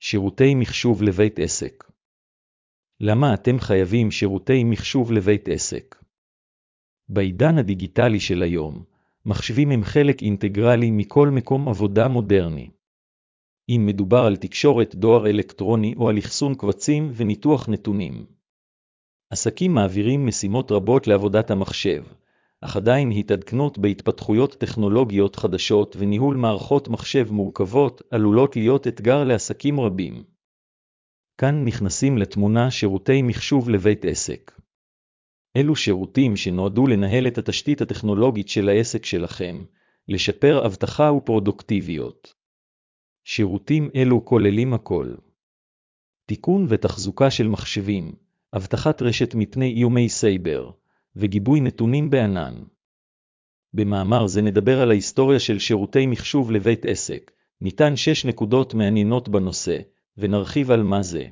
שירותי מחשוב לבית עסק. למה אתם חייבים שירותי מחשוב לבית עסק? בעידן הדיגיטלי של היום, מחשבים הם חלק אינטגרלי מכל מקום עבודה מודרני. אם מדובר על תקשורת, דואר אלקטרוני או על אחסון קבצים וניתוח נתונים. עסקים מעבירים משימות רבות לעבודת המחשב, אך עדיין התעדכנות בהתפתחויות טכנולוגיות חדשות וניהול מערכות מחשב מורכבות עלולות להיות אתגר לעסקים רבים. כאן נכנסים לתמונה שירותי מחשוב לבית עסק. אלו שירותים שנועדו לנהל את התשתית הטכנולוגית של העסק שלכם, לשפר אבטחה ופרודוקטיביות. שירותים אלו כוללים הכל: תיקון ותחזוקה של מחשבים, אבטחת רשת מפני איומי סייבר, וגיבוי נתונים בענן. במאמר זה נדבר על ההיסטוריה של שירותי מחשוב לבית עסק, ניתן 6 נקודות מעניינות בנושא, ונרחיב על מה זה.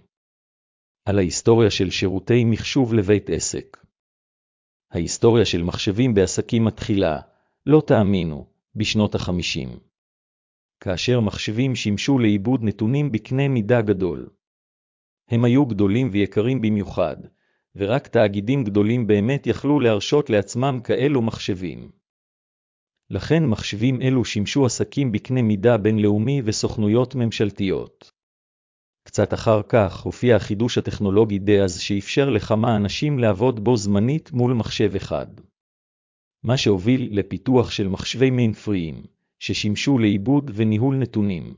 על ההיסטוריה של שירותי מחשוב לבית עסק. ההיסטוריה של מחשבים בעסקים מתחילה, לא תאמינו, בשנות ה-50. כאשר מחשבים שימשו לעיבוד נתונים בקנה מידה גדול. הם היו גדולים ויקרים במיוחד, ורק תאגידים גדולים באמת יכלו להרשות לעצמם כאלו מחשבים. לכן מחשבים אלו שימשו עסקים בקנה מידה בינלאומי וסוכנויות ממשלתיות. קצת אחר כך הופיע החידוש הטכנולוגי דאז שאפשר לכמה אנשים לעבוד בו זמנית מול מחשב אחד. מה שהוביל לפיתוח של מחשבי מיינפריים, ששימשו לעיבוד וניהול נתונים.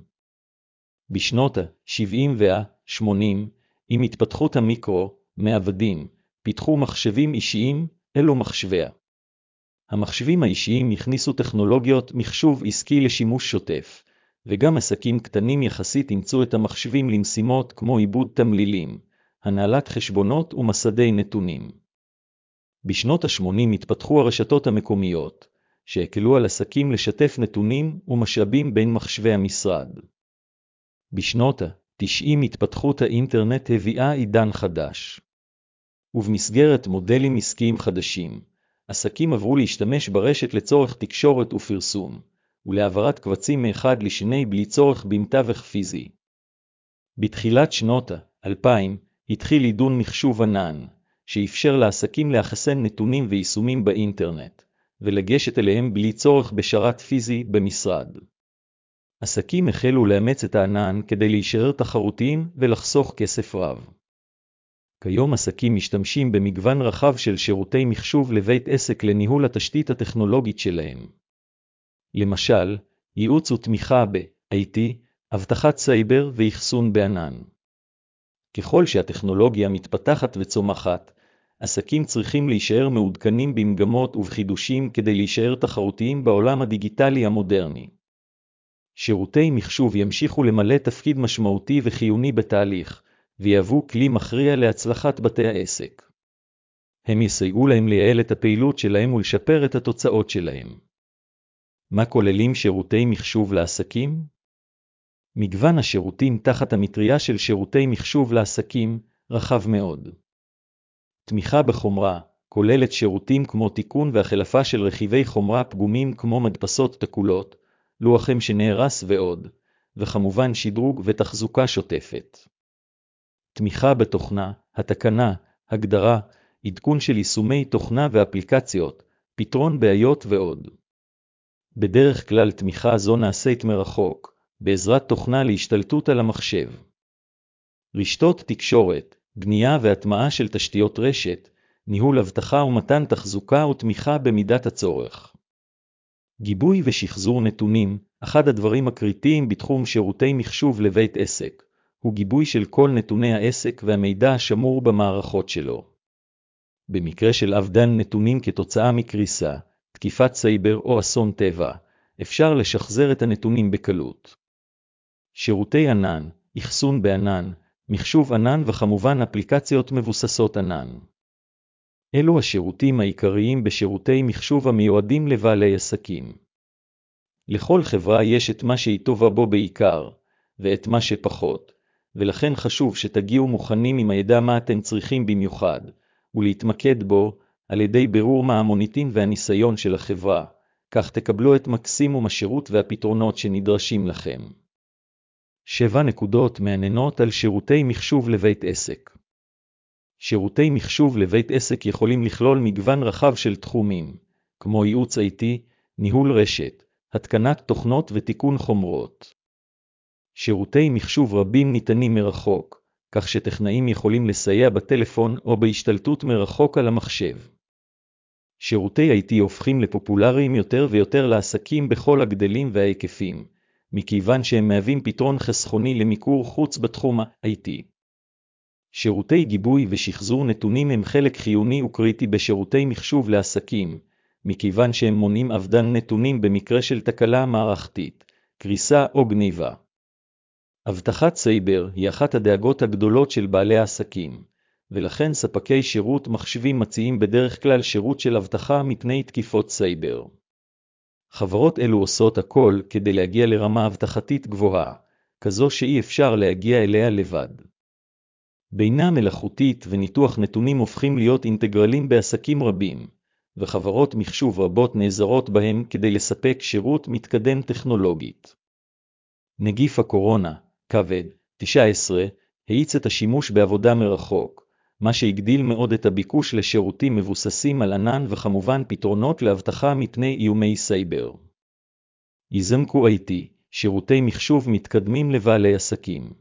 בשנות ה-70 וה-80, עם התפתחות המיקרו, מעבדים, פיתחו מחשבים אישיים, אלו מחשביה. המחשבים האישיים הכניסו טכנולוגיות מחשוב עסקי לשימוש שוטף, וגם עסקים קטנים יחסית אימצו את המחשבים למשימות כמו עיבוד תמלילים, הנהלת חשבונות ומסדי נתונים. בשנות ה-80 התפתחו הרשתות המקומיות, שהקלו על עסקים לשתף נתונים ומשאבים בין מחשבי המשרד. בשנות ה-90 התפתחות האינטרנט הביאה עידן חדש. ובמסגרת מודלים עסקיים חדשים, עסקים עברו להשתמש ברשת לצורך תקשורת ופרסום, ולהעברת קבצים מאחד לשני בלי צורך במתווך פיזי. בתחילת שנות ה-2000 התחיל עידון מחשוב ענן, שאפשר לעסקים לאחסן נתונים ויישומים באינטרנט, ולגשת אליהם בלי צורך בשרת פיזי במשרד. עסקים החלו לאמץ את הענן כדי להישאר תחרותיים ולחסוך כסף רב. כיום עסקים משתמשים במגוון רחב של שירותי מחשוב לבית עסק לניהול התשתית הטכנולוגית שלהם. למשל, ייעוץ ותמיכה ב-IT, אבטחת סייבר ואחסון בענן. ככל שהטכנולוגיה מתפתחת וצומחת, עסקים צריכים להישאר מעודכנים במגמות ובחידושים כדי להישאר תחרותיים בעולם הדיגיטלי המודרני. שירותי מחשוב ימשיכו למלא תפקיד משמעותי וחיוני בתהליך, ויהוו כלי מכריע להצלחת בתי העסק. הם יסייעו להם לייעל את הפעילות שלהם ולשפר את התוצאות שלהם. מה כוללים שירותי מחשוב לעסקים? מגוון השירותים תחת המטריה של שירותי מחשוב לעסקים רחב מאוד. תמיכה בחומרה כוללת שירותים כמו תיקון והחלפה של רכיבי חומרה פגומים כמו מדפסות תקולות, לוחם שנהרס ועוד, וכמובן שדרוג ותחזוקה שוטפת. תמיכה בתוכנה, התקנה, הגדרה, עדכון של יישומי תוכנה ואפליקציות, פתרון בעיות ועוד. בדרך כלל תמיכה זו נעשית מרחוק, בעזרת תוכנה להשתלטות על המחשב. רשתות תקשורת, בנייה והטמעה של תשתיות רשת, ניהול אבטחה ומתן תחזוקה ותמיכה במידת הצורך. גיבוי ושחזור נתונים, אחד הדברים הקריטיים בתחום שירותי מחשוב לבית עסק, הוא גיבוי של כל נתוני העסק והמידע השמור במערכות שלו. במקרה של אבדן נתונים כתוצאה מקריסה, תקיפת סייבר או אסון טבע, אפשר לשחזר את הנתונים בקלות. שירותי ענן, אחסון בענן, מחשוב ענן וכמובן אפליקציות מבוססות ענן. אלו השירותים העיקריים בשירותי מחשוב המיועדים לבעלי עסקים. לכל חברה יש את מה שהיא טובה בו בעיקר, ואת מה שפחות, ולכן חשוב שתגיעו מוכנים עם הידע מה אתם צריכים במיוחד, ולהתמקד בו על ידי בירור מה המוניטין והניסיון של החברה, כך תקבלו את מקסימום השירות והפתרונות שנדרשים לכם. 7 נקודות מעניינות על שירותי מחשוב לבית עסק. שירותי מחשוב לבית עסק יכולים לכלול מגוון רחב של תחומים, כמו ייעוץ IT, ניהול רשת, התקנת תוכנות ותיקון חומרות. שירותי מחשוב רבים ניתנים מרחוק, כך שטכנאים יכולים לסייע בטלפון או בהשתלטות מרחוק על המחשב. שירותי IT הופכים לפופולריים יותר ויותר לעסקים בכל הגדלים וההיקפים, מכיוון שהם מהווים פתרון חסכוני למיקור חוץ בתחום ה-IT. שירותי גיבוי ושחזור נתונים הם חלק חיוני וקריטי בשירותי מחשוב לעסקים, מכיוון שהם מונעים אבדן נתונים במקרה של תקלה מערכתית, קריסה או גניבה. אבטחת סייבר היא אחת הדאגות הגדולות של בעלי העסקים, ולכן ספקי שירות מחשבים מציעים בדרך כלל שירות של אבטחה מפני תקיפות סייבר. חברות אלו עושות הכל כדי להגיע לרמה אבטחתית גבוהה, כזו שאי אפשר להגיע אליה לבד. בינה מלאכותית וניתוח נתונים הופכים להיות אינטגרלים בעסקים רבים, וחברות מחשוב רבות נעזרות בהם כדי לספק שירות מתקדם טכנולוגית. נגיף הקורונה, COVID-19, האיץ את השימוש בעבודה מרחוק, מה שהגדיל מאוד את הביקוש לשירותים מבוססים על ענן וכמובן פתרונות להבטחה מפני איומי סייבר. יזמקו IT, שירותי מחשוב מתקדמים לבעלי עסקים.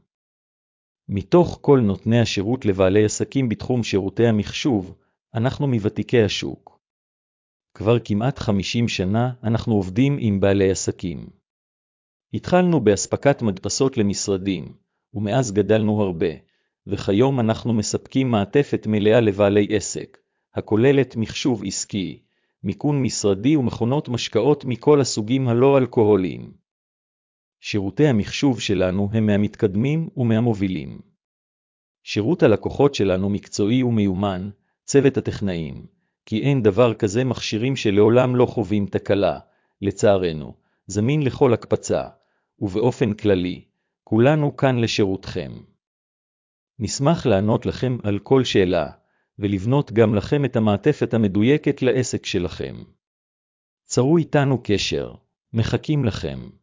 מתוך כל נותני השירות לבעלי עסקים בתחום שירותי המחשוב, אנחנו מוותיקי השוק. כבר כמעט 50 שנה אנחנו עובדים עם בעלי עסקים. התחלנו בהספקת מדפסות למשרדים, ומאז גדלנו הרבה, וכיום אנחנו מספקים מעטפת מלאה לבעלי עסק, הכוללת מחשוב עסקי, מיכון משרדי ומכונות משקאות מכל הסוגים הלא אלכוהוליים. שירותי המחשוב שלנו הם מהמתקדמים ומהמובילים. שירות הלקוחות שלנו מקצועי ומיומן, צוות הטכנאים, כי אין דבר כזה מכשירים שלעולם לא חווים תקלה, לצערנו, זמין לכל הקפצה, ובאופן כללי, כולנו כאן לשירותכם. נשמח לענות לכם על כל שאלה, ולבנות גם לכם את המעטפת המדויקת לעסק שלכם. צרו איתנו קשר, מחכים לכם.